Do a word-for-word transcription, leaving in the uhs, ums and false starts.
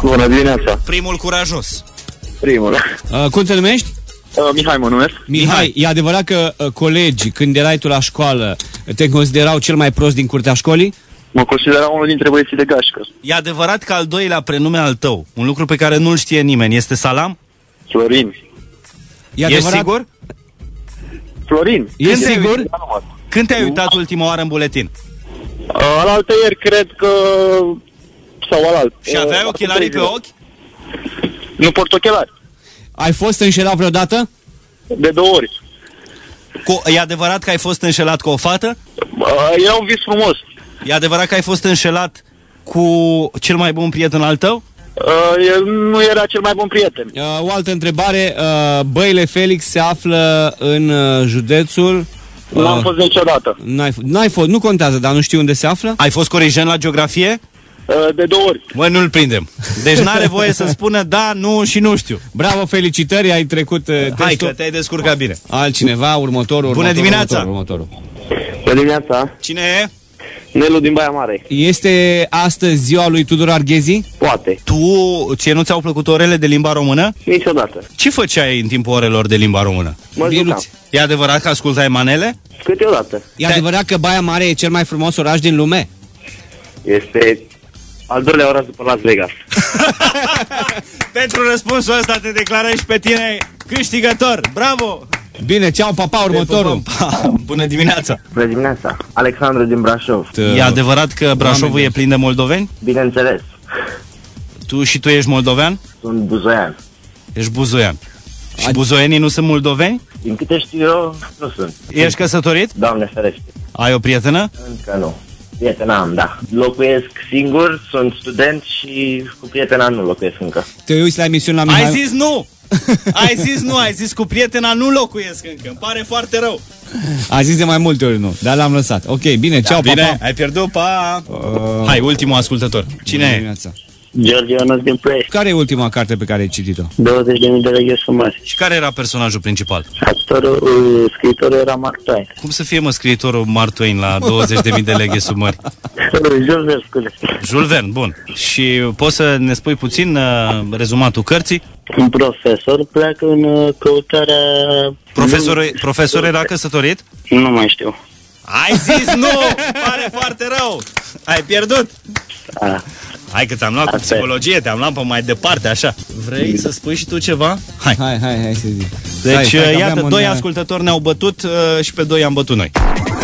Bună dimineața. Primul curajos. Primul. Uh, cum te numești? Uh, Mihai mă numesc. Mihai, Mihai. E adevărat că uh, colegii, când erai tu la școală, te considerau cel mai prost din curtea școlii? Mă consideram unul dintre băieții de gașcă. E adevărat că al doilea prenume al tău, un lucru pe care nu-l știe nimeni, este Salam? Florin. E Ești sigur? Florin. E Când sigur? Te-ai, când te-ai uitat ultima oară în buletin? Uh, alaltă ieri, cred că... Sau alalt. Și aveai uh, ochelarii pe ochi? Nu port ochelari. Ai fost înșelat vreodată? De două ori. Cu, e adevărat că ai fost înșelat cu o fată? Uh, era un vis frumos. E adevărat că ai fost înșelat cu cel mai bun prieten al tău? Uh, el nu era cel mai bun prieten. Uh, o altă întrebare. Uh, Băile Felix se află în uh, județul... Uh, Nu am fost niciodată. N-ai, n-ai fost, nu contează, dar nu știu unde se află? Ai fost corijent la geografie? Uh, de două ori. Mă, nu-l prindem. Deci n-are voie să spună da, nu și nu știu. Bravo, felicitări, ai trecut uh, testul. Hai că te-ai descurcat bine. Altcineva, următorul, Bună următorul, dimineața! Următorul, următorul. Bună dimineața. Cine e? Nelu din Baia Mare. Este astăzi ziua lui Tudor Arghezi? Poate. Tu, ție nu ți-au plăcut orele de limba română? Niciodată. Ce făceai în timpul orelor de limba română? Mă jucam. E adevărat că ascultai manele? Câteodată. E adevărat că Baia Mare e cel mai frumos oraș din lume? Este al doilea oraș după Las Vegas. Pentru răspunsul ăsta te declarăm și pe tine câștigător. Bravo! Bine, ceau, papa, următorul. Pa. Bună dimineața! Bună dimineața. Alexandru din Brașov. E adevărat că Brașovul e plin de moldoveni? Bineînțeles. Tu și tu ești moldovean? Sunt buzoian. Ești buzoian. Și buzoienii nu sunt moldoveni? Din câte știu eu, nu sunt. Ești căsătorit? Doamne ferește. Ai o prietenă? Încă nu. Prietena am, da. Locuiesc singur, sunt student și cu prietena nu locuiesc încă. Te uiți la emisiune la Mihai? Ai zis nu! Ai zis nu, ai zis cu prietena nu locuiesc încă. Îmi pare foarte rău. A zis de mai multe ori nu, dar l-am lăsat. Ok, bine, Da, ceau, bine, papa. ai pierdut, pa! Uh, Hai, ultimul ascultător. Cine e? Dimineața. George Ionuț din Ploiești. Care e ultima carte pe care ai citit-o? douăzeci de mii de lei sumari. Și care era personajul principal? Actorul, uh, scriitorul era Mark Twain. Cum să fie, mă, scriitorul Mark Twain la douăzeci de mii de leghe sub mări? Jules Verne, scuze. Jules Verne, bun. Și poți să ne spui puțin uh, rezumatul cărții? Un profesor pleacă în uh, căutarea... Profesorul, profesor era căsătorit? Nu mai știu. Ai zis nu! Pare foarte rău! Ai pierdut! A. Hai că ți-am luat cu psihologie, te-am luat pe mai departe, așa. Vrei să spui și tu ceva? Hai! Hai, hai, hai să zic. Deci, Stai, stai, iată, un... doi ascultători ne-au bătut uh, și pe doi am bătut noi.